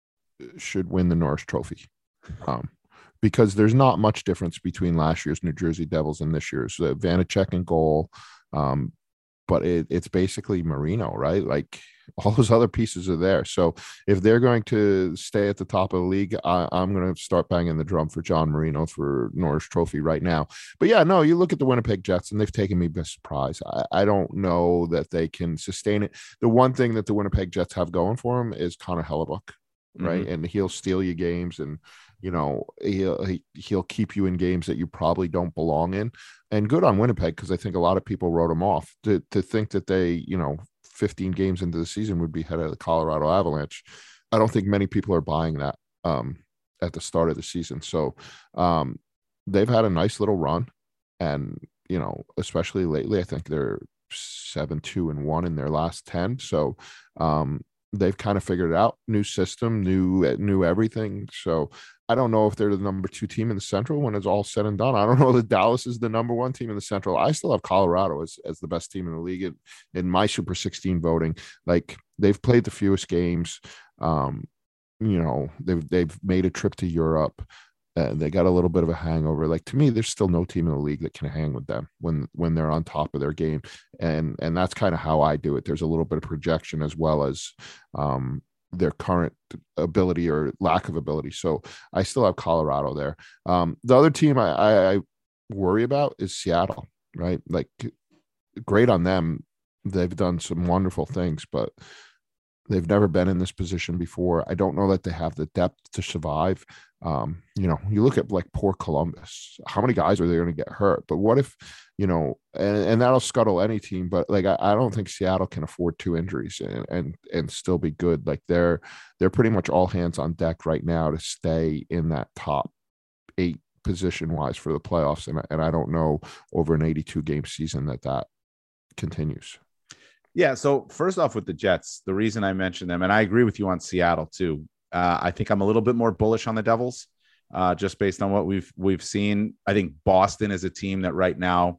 should win the Norris Trophy. Um, because there's not much difference between last year's New Jersey Devils and this year's. So Vanacek in goal. Um, but it, it's basically Marino, right? Like, all those other pieces are there. So if they're going to stay at the top of the league, I, I'm going to start banging the drum for John Marino for Norris Trophy right now. But yeah, no, you look at the Winnipeg Jets and they've taken me by surprise. I, I don't know that they can sustain it. The one thing that the Winnipeg Jets have going for them is Connor Hellebuck, right? Mm-hmm. And he'll steal you games, and, you know, he'll, he, he'll keep you in games that you probably don't belong in. And good on Winnipeg, because I think a lot of people wrote them off. To, to think that they, you know, fifteen games into the season would be head of the Colorado Avalanche. I don't think many people are buying that um, at the start of the season. So um, they've had a nice little run. And, you know, especially lately, I think they're seven, two and one in their last ten. So um, they've kind of figured it out. New system, new, new everything. So I don't know if they're the number two team in the Central when it's all said and done. I don't know that Dallas is the number one team in the Central. I still have Colorado as, as the best team in the league in, in my Super sixteen voting. Like, they've played the fewest games. Um, you know, they've, they've made a trip to Europe. Uh, they got a little bit of a hangover. Like, to me, there's still no team in the league that can hang with them when, when they're on top of their game. And, and that's kind of how I do it. There's a little bit of projection as well as, um, their current ability or lack of ability. So I still have Colorado there. Um, the other team I, I, I worry about is Seattle, right? Like, great on them. They've done some wonderful things, but they've never been in this position before. I don't know that they have the depth to survive. Um, you know, you look at like poor Columbus, how many guys are they going to get hurt? But what if, you know, and, and that'll scuttle any team, but like, I, I don't think Seattle can afford two injuries and, and, and still be good. Like, they're, they're pretty much all hands on deck right now to stay in that top eight position wise for the playoffs. And, and I don't know over an eighty-two game season that that continues. Yeah. So first off, with the Jets, the reason I mentioned them, and I agree with you on Seattle too. Uh, I think I'm a little bit more bullish on the Devils, uh, just based on what we've we've seen. I think Boston is a team that right now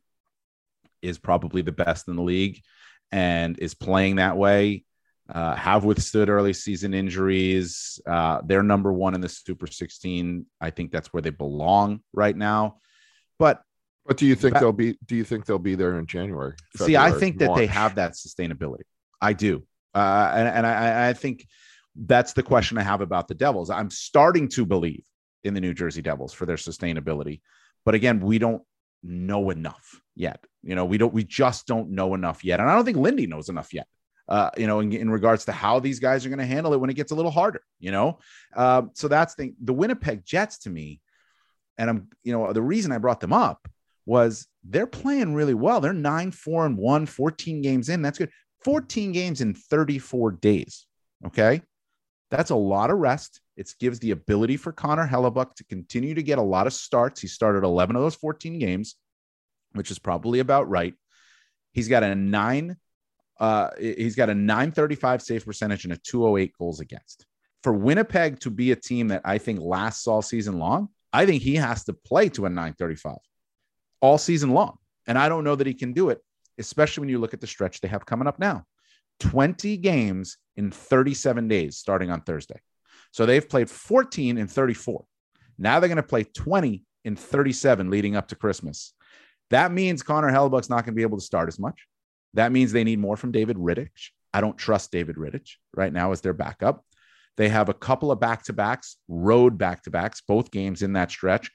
is probably the best in the league and is playing that way. Uh, have withstood early season injuries. Uh, they're number one in the Super sixteen. I think that's where they belong right now. But what do you think that, they'll be? Do you think they'll be there in January? See, I think that March. They have that sustainability. I do, uh, and and I, I think. That's the question I have about the Devils. I'm starting to believe in the New Jersey Devils for their sustainability. But again, we don't know enough yet. You know, we don't, we just don't know enough yet. And I don't think Lindy knows enough yet, uh, you know, in, in regards to how these guys are going to handle it when it gets a little harder, you know? Uh, so that's the, the Winnipeg Jets to me. And I'm, you know, the reason I brought them up was they're playing really well. They're nine, four and one, fourteen games in. That's good. fourteen games in thirty-four days. Okay. That's a lot of rest. It gives the ability for Connor Hellebuyck to continue to get a lot of starts. He started eleven of those fourteen games, which is probably about right. He's got a nine, uh, he's got a nine thirty-five save percentage and a two oh eight goals against. For Winnipeg to be a team that I think lasts all season long, I think he has to play to a nine thirty-five all season long. And I don't know that he can do it, especially when you look at the stretch they have coming up now. twenty games in thirty-seven days starting on Thursday. So they've played fourteen in thirty-four. Now they're going to play twenty in thirty-seven leading up to Christmas. That means Connor Hellebuyck's not going to be able to start as much. That means they need more from David Rittich. I don't trust David Rittich right now as their backup. They have a couple of back-to-backs, road back-to-backs, both games in that stretch.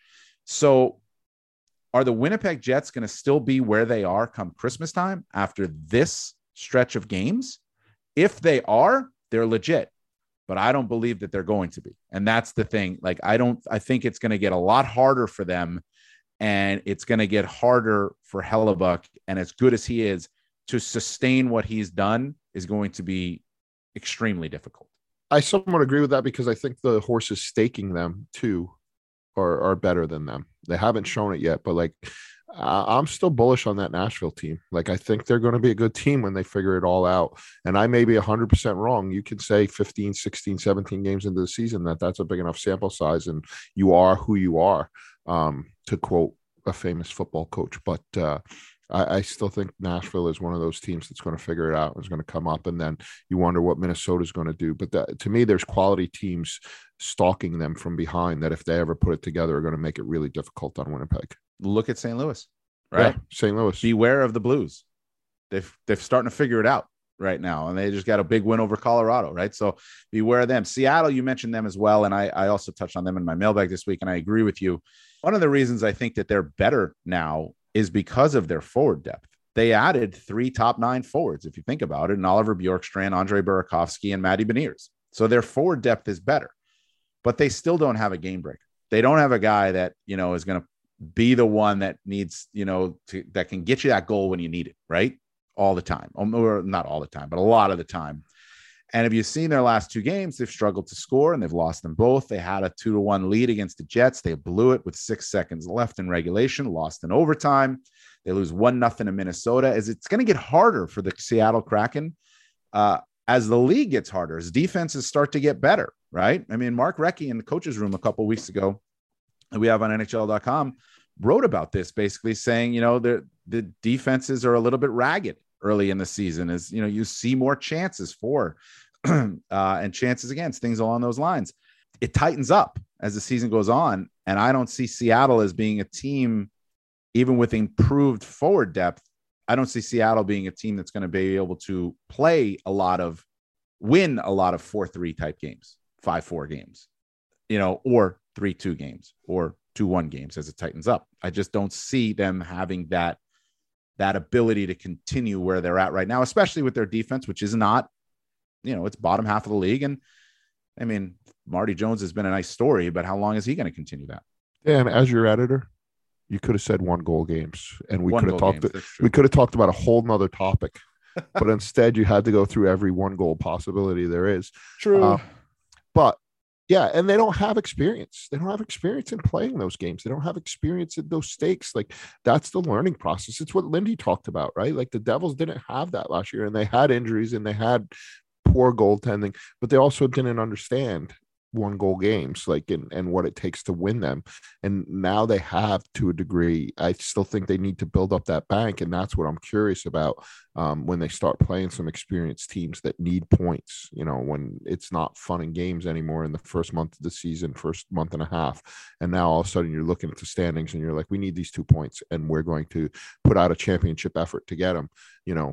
So are the Winnipeg Jets going to still be where they are come Christmas time after this stretch of games? If they are, they're legit, but I don't believe that they're going to be. And that's the thing. Like, I don't, I think it's going to get a lot harder for them, and it's going to get harder for Hellebuyck. And as good as he is, to sustain what he's done is going to be extremely difficult. I somewhat agree with that because I think the horses staking them too are, are better than them. They haven't shown it yet, but like, Uh, I'm still bullish on that Nashville team. Like, I think they're going to be a good team when they figure it all out. And I may be one hundred percent wrong. You can say fifteen, sixteen, seventeen games into the season that that's a big enough sample size, and you are who you are, um, to quote a famous football coach. But uh, I, I still think Nashville is one of those teams that's going to figure it out and is going to come up. And then you wonder what Minnesota is going to do. But that, to me, there's quality teams stalking them from behind that if they ever put it together are going to make it really difficult on Winnipeg. Look at Saint Louis, right? Yeah, Saint Louis. Beware of the Blues. They've they're starting to figure it out right now, and they just got a big win over Colorado, right? So beware of them. Seattle, you mentioned them as well, and I, I also touched on them in my mailbag this week, and I agree with you. One of the reasons I think that they're better now is because of their forward depth. They added three top nine forwards, if you think about it, and Oliver Bjorkstrand, Andre Burakovsky, and Matty Beniers. So their forward depth is better, but they still don't have a game breaker. They don't have a guy that, you know, is going to be the one that needs, you know, to, that can get you that goal when you need it, right? All the time, or not all the time, but a lot of the time. And if you've seen their last two games, they've struggled to score and they've lost them both. They had a two to one lead against the Jets. They blew it with six seconds left in regulation, lost in overtime. They lose one nothing to Minnesota. As it's going to get harder for the Seattle Kraken uh, as the league gets harder, as defenses start to get better, right? I mean, Mark Recchi in the coach's room a couple of weeks ago, we have on N H L dot com, wrote about this, basically saying, you know, the, the defenses are a little bit ragged early in the season, as, you know, you see more chances for uh, and chances against, things along those lines. It tightens up as the season goes on. And I don't see Seattle as being a team, even with improved forward depth. I don't see Seattle being a team that's going to be able to play a lot of, win a lot of four three type games, five four games, you know, or three two games or two one games as it tightens up. I just don't see them having that, that ability to continue where they're at right now, especially with their defense, which is not, you know, it's bottom half of the league. And I mean, Marty Jones has been a nice story, but how long is he going to continue that? And as your editor, you could have said one goal games, and we one could have talked. Games, we could have talked about a whole nother topic, but instead you had to go through every one goal possibility there is. True, uh, but yeah, and they don't have experience. They don't have experience in playing those games. They don't have experience in those stakes. Like, that's the learning process. It's what Lindy talked about, right? Like, the Devils didn't have that last year, and they had injuries and they had poor goaltending, but they also didn't understand one goal games, like, and, and what it takes to win them. And now they have, to a degree. I still think they need to build up that bank. And that's what I'm curious about um, when they start playing some experienced teams that need points, you know, when it's not fun and games anymore in the first month of the season, first month and a half. And now all of a sudden you're looking at the standings and you're like, we need these two points and we're going to put out a championship effort to get them, you know.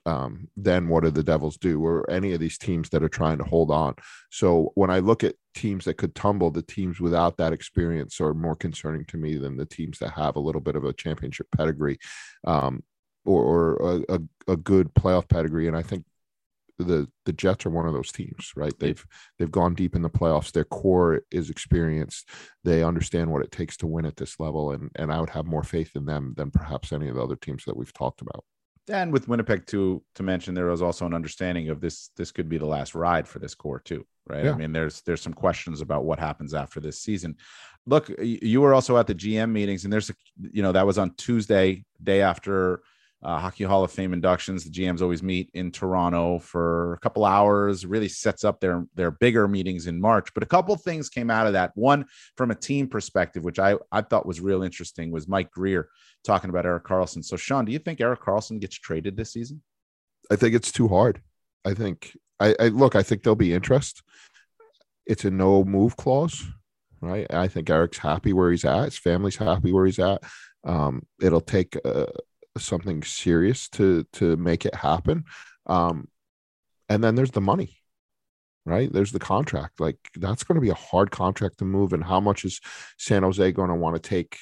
um, then what do the Devils do, or any of these teams that are trying to hold on? So when I look at teams that could tumble, the teams without that experience are more concerning to me than the teams that have a little bit of a championship pedigree, um, or, or a, a, a good playoff pedigree. And I think the the Jets are one of those teams, right? They've they've gone deep in the playoffs. Their core is experienced. They understand what it takes to win at this level, and and I would have more faith in them than perhaps any of the other teams that we've talked about. And with Winnipeg, to to mention, there was also an understanding of this. This could be the last ride for this core too, right? Yeah. I mean, there's there's some questions about what happens after this season. Look, you were also at the G M meetings, and there's a, you know, that was on Tuesday, day after uh, Hockey Hall of Fame inductions. The G Ms always meet in Toronto for a couple hours. Really sets up their their bigger meetings in March. But a couple things came out of that. One, from a team perspective, which I I thought was real interesting, was Mike Greer talking about Erik Karlsson. So, Sean, do you think Erik Karlsson gets traded this season? I think it's too hard. I think I, I look. I think there'll be interest. It's a no move clause, right? I think Eric's happy where he's at. His family's happy where he's at. Um, it'll take uh, something serious to to make it happen. Um, and then there's the money, right? There's the contract. Like, that's going to be a hard contract to move. And how much is San Jose going to want to take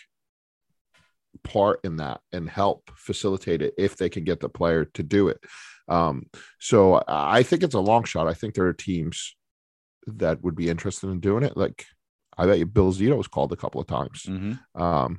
part in that and help facilitate it if they can get the player to do it? Um, so I think it's a long shot. I think there are teams that would be interested in doing it. Like, I bet you Bill Zito was called a couple of times. Mm-hmm. Um,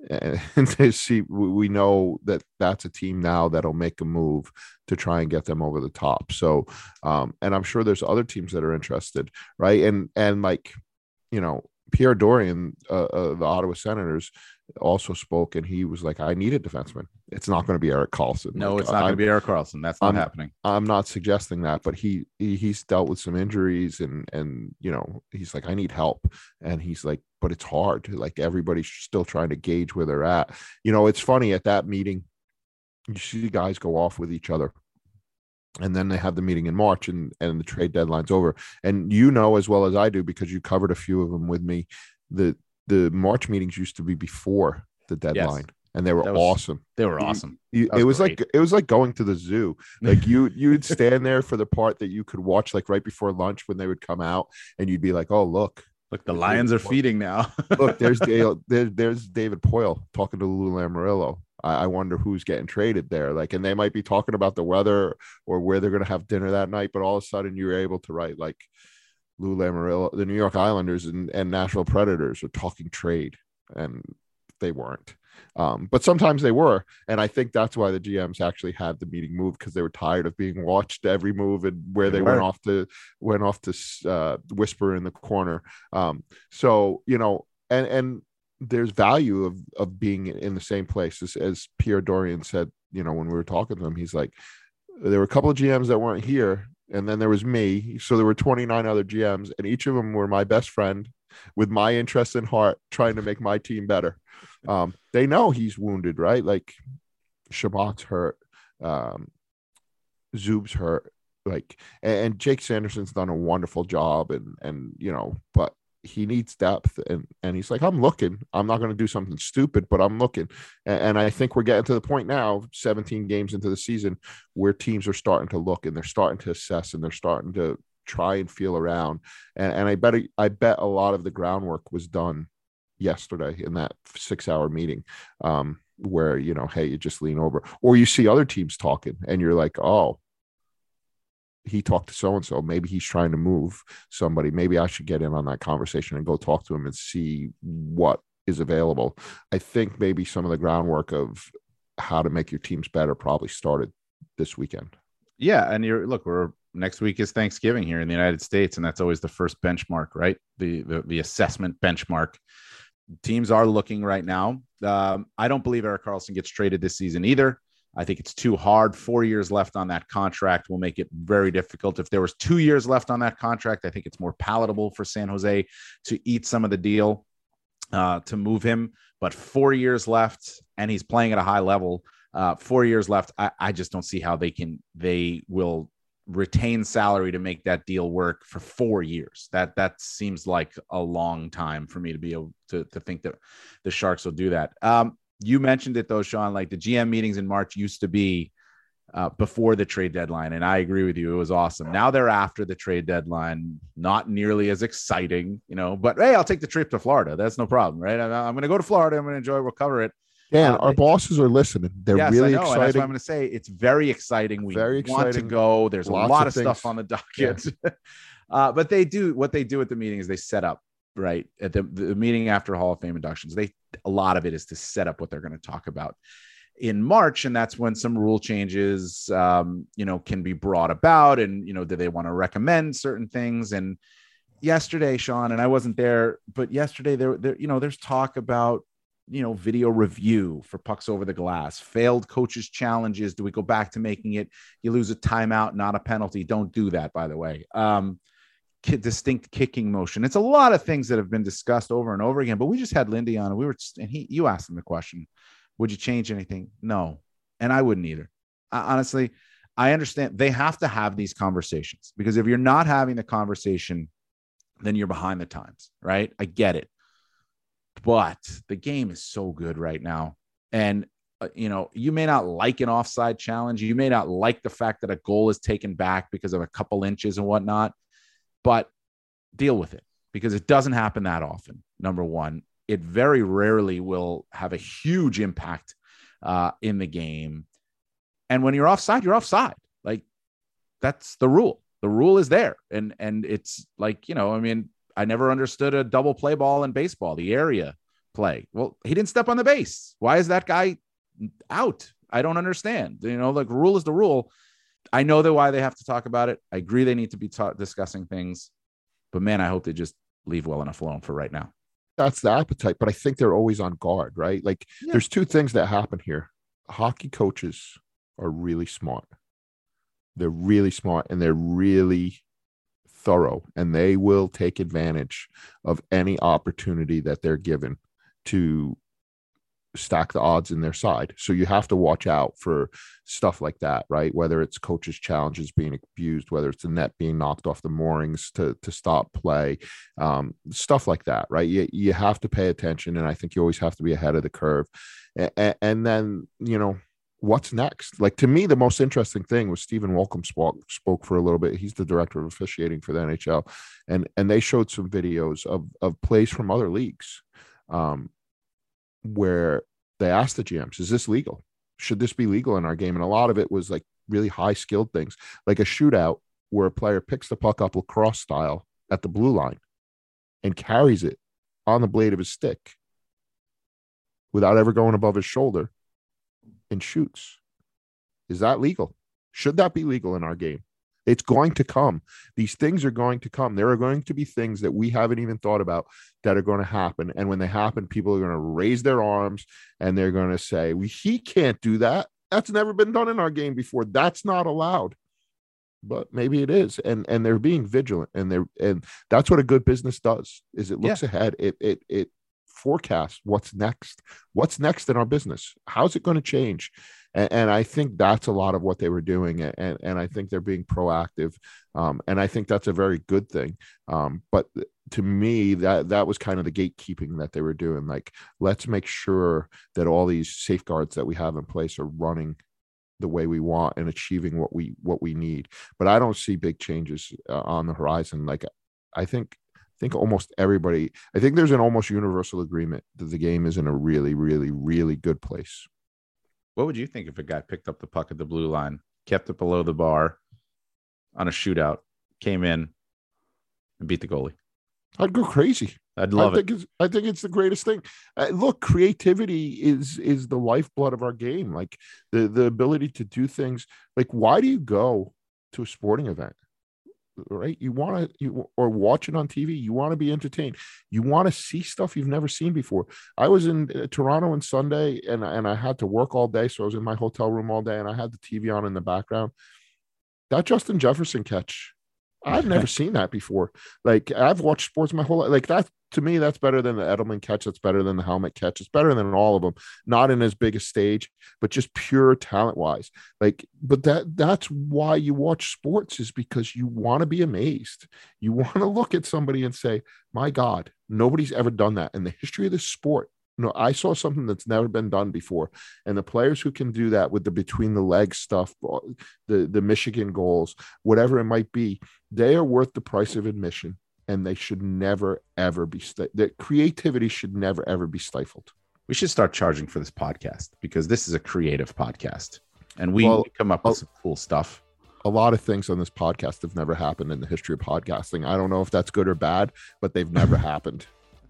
and to see, we know that that's a team now that'll make a move to try and get them over the top. So, um, and I'm sure there's other teams that are interested, right? And, and like, you know, Pierre Dorian, uh, uh, the Ottawa Senators, also spoke, and he was like, I need a defenseman. It's not going to be Erik Karlsson. No, like, it's not going to be Erik Karlsson. That's not I'm, happening. I'm not suggesting that, but he, he he's dealt with some injuries, and and you know, he's like, I need help. And he's like, but it's hard. Like, everybody's still trying to gauge where they're at. You know, it's funny, at that meeting, you see guys go off with each other. And then they have the meeting in March, and, and the trade deadline's over. And you know as well as I do, because you covered a few of them with me, the the March meetings used to be before the deadline. Yes. And they were was, awesome. They were awesome. You, you, was it was great. like it was like going to the zoo. Like, you you'd stand there for the part that you could watch, like right before lunch when they would come out, and you'd be like, oh, look. Look, the Lions are feeding now. Look, there's Dale, there, there's David Poile talking to Lou Lamoriello. I, I wonder who's getting traded there. Like, and they might be talking about the weather or where they're going to have dinner that night, but all of a sudden you're able to write, like, Lou Lamoriello, the New York Islanders and, and Nashville Predators are talking trade, and they weren't. Um, but sometimes they were. And I think that's why the G Ms actually had the meeting move, because they were tired of being watched every move and where they, they went off to went off to uh, whisper in the corner. Um, so, you know, and, and there's value of, of being in the same place, as, as Pierre Dorian said, you know, when we were talking to him. He's like, there were a couple of G Ms that weren't here, and then there was me. So there were twenty-nine other G Ms, and each of them were my best friend with my interest in heart, trying to make my team better. Um, they know he's wounded, right? Like, Shabbat's hurt, um, Zub's hurt, like, and, and Jake Sanderson's done a wonderful job, and and you know, but he needs depth, and and he's like, I'm looking. I'm not going to do something stupid, but I'm looking. And, and I think we're getting to the point now, seventeen games into the season, where teams are starting to look, and they're starting to assess, and they're starting to try and feel around. And, and I bet I bet a lot of the groundwork was done yesterday in that six hour meeting, um, where, you know, hey, you just lean over, or you see other teams talking, and you're like, oh, he talked to so-and-so, maybe he's trying to move somebody. Maybe I should get in on that conversation and go talk to him and see what is available. I think maybe some of the groundwork of how to make your teams better probably started this weekend. Yeah. And you're look, we're next week is Thanksgiving here in the United States. And that's always the first benchmark, right? The, the, the assessment benchmark. Teams are looking right now. Um, I don't believe Erik Karlsson gets traded this season either. I think it's too hard. Four years left on that contract will make it very difficult. If there was two years left on that contract, I think it's more palatable for San Jose to eat some of the deal, uh, to move him. But four years left, and he's playing at a high level. Uh, four years left. I, I just don't see how they can. They will retain salary to make that deal work for four years. That that seems like a long time for me to be able to to think that the Sharks will do that. Um, You mentioned it though, Sean, like the G M meetings in March used to be uh, before the trade deadline. And I agree with you. It was awesome. Now they're after the trade deadline, not nearly as exciting, you know, but hey, I'll take the trip to Florida. That's no problem, right? I'm, I'm going to go to Florida. I'm going to enjoy it. We'll cover it. Dan, uh, our they, bosses are listening. They're yes, really I know, excited. And that's what I'm going to say. It's very exciting. We very want exciting. to go. There's Lots a lot of of stuff things. on the docket. Yeah. uh, but they do what they do at the meeting is they set up, right, at the, the meeting after Hall of Fame inductions. They a lot of it is to set up what they're going to talk about in March, and that's when some rule changes, um, you know, can be brought about. And you know, do they want to recommend certain things? And yesterday, Sean, and I wasn't there, but yesterday there, there, you know, there's talk about, you know, video review for pucks over the glass, failed coaches challenges. Do we go back to making it? You lose a timeout, not a penalty. Don't do that, by the way. Um, distinct kicking motion. It's a lot of things that have been discussed over and over again, but we just had Lindy on and we were, and he, you asked him the question, would you change anything? No. And I wouldn't either. I, honestly, I understand they have to have these conversations, because if you're not having the conversation, then you're behind the times, right? I get it. But the game is so good right now. And, uh, you know, you may not like an offside challenge. You may not like the fact that a goal is taken back because of a couple inches and whatnot, but deal with it, because it doesn't happen that often. Number one, it very rarely will have a huge impact uh, in the game. And when you're offside, you're offside. Like, that's the rule. The rule is there. And, and it's like, you know, I mean, I never understood a double play ball in baseball, the area play. Well, he didn't step on the base. Why is that guy out? I don't understand. You know, like, rule is the rule. I know that why they have to talk about it. I agree they need to be ta- discussing things, but man, I hope they just leave well enough alone for right now. That's the appetite, but I think they're always on guard, right? Like, yeah. There's two things that happen here. Hockey coaches are really smart. They're really smart and they're really thorough, and they will take advantage of any opportunity that they're given to stack the odds in their side. So you have to watch out for stuff like that, right? Whether it's coaches' challenges being abused, whether it's the net being knocked off the moorings to, to stop play, um, stuff like that, right? You, you have to pay attention, and I think you always have to be ahead of the curve. And, and then, you know, what's next? Like, to me, the most interesting thing was Stephen Walcom spoke, spoke for a little bit. He's the director of officiating for the N H L. And, and they showed some videos of, of plays from other leagues um, where they asked the G Ms, is this legal? Should this be legal in our game? And a lot of it was like really high skilled things, like a shootout where a player picks the puck up lacrosse style at the blue line and carries it on the blade of his stick without ever going above his shoulder and shoots. Is that legal? Should that be legal in our game? It's going to come. These things are going to come. There are going to be things that we haven't even thought about that are going to happen. And when they happen, people are going to raise their arms and they're going to say, well, he can't do that. That's never been done in our game before. That's not allowed. But maybe it is. And and they're being vigilant. And they're and that's what a good business does, is it looks yeah. ahead. It it it forecast what's next, what's next in our business. How's it going to change? And, and I think that's a lot of what they were doing. And, and I think they're being proactive. Um, and I think that's a very good thing. Um, but to me, that, that was kind of the gatekeeping that they were doing. Like, let's make sure that all these safeguards that we have in place are running the way we want and achieving what we, what we need. But I don't see big changes uh, on the horizon. Like, I think, I think almost everybody, I think there's an almost universal agreement that the game is in a really, really, really good place. What would you think if a guy picked up the puck at the blue line, kept it below the bar on a shootout, came in and beat the goalie? I'd go crazy. I'd love I it. Think it's, I think it's the greatest thing. Uh, look, creativity is is the lifeblood of our game. Like, the, the ability to do things. Like, why do you go to a sporting event? Right? You want to, you or watch it on T V. You want to be entertained. You want to see stuff you've never seen before. I was in uh, Toronto on Sunday, and and I had to work all day, so I was in my hotel room all day, and I had the T V on in the background. That Justin Jefferson catch, I've never seen that before. Like, I've watched sports my whole life. Like, that, to me, that's better than the Edelman catch. That's better than the helmet catch. It's better than all of them. Not in as big a stage, but just pure talent wise. Like, but that that's why you watch sports, is because you want to be amazed. You want to look at somebody and say, my God, nobody's ever done that in the history of this sport. No, I saw something that's never been done before. And the players who can do that with the between the legs stuff, the, the Michigan goals, whatever it might be, they are worth the price of admission. And they should never, ever be, st- that creativity should never, ever be stifled. We should start charging for this podcast because this is a creative podcast. And we Well, come up with I'll- some cool stuff. A lot of things on this podcast have never happened in the history of podcasting. I don't know if that's good or bad, but they've never happened.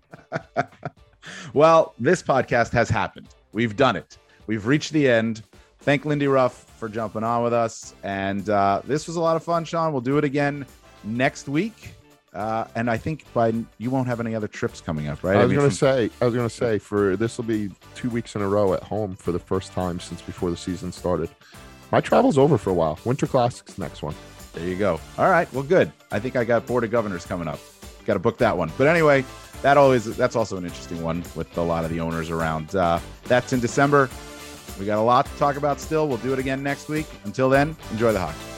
Well, this podcast has happened. We've done it. We've reached the end. Thank Lindy Ruff for jumping on with us. And uh, this was a lot of fun, Sean. We'll do it again next week. Uh, and I think by you won't have any other trips coming up, right? I was mean, going to from- say, I was going to say for this will be two weeks in a row at home for the first time since before the season started. My travel's over for a while. Winter Classics next one. There you go. All right. Well, good. I think I got Board of Governors coming up. Got to book that one. But anyway, that always that's also an interesting one with a lot of the owners around. Uh, that's in December. We got a lot to talk about still. We'll do it again next week. Until then, enjoy the hockey.